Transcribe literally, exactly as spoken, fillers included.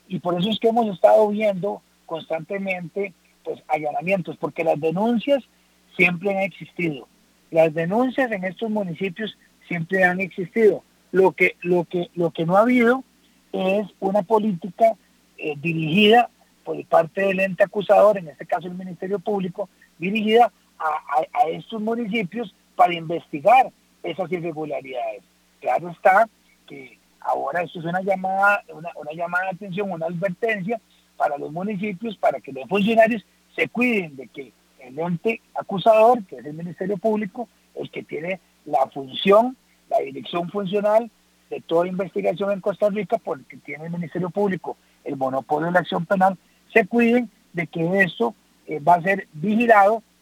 Y por eso es que hemos estado viendo constantemente pues allanamientos, porque las denuncias siempre han existido. Las denuncias en estos municipios siempre han existido. Lo que, lo que, lo que no ha habido es una política eh, dirigida por parte del ente acusador, en este caso el Ministerio Público, dirigida a, a, a estos municipios para investigar esas irregularidades. Claro está que ahora esto es una llamada, una, una llamada de atención, una advertencia para los municipios, para que los funcionarios se cuiden de que el ente acusador, que es el Ministerio Público, el que tiene la función, la dirección funcional de toda investigación en Costa Rica, porque tiene el Ministerio Público el monopolio de la acción penal, se cuiden de que esto eh, va a ser vigilado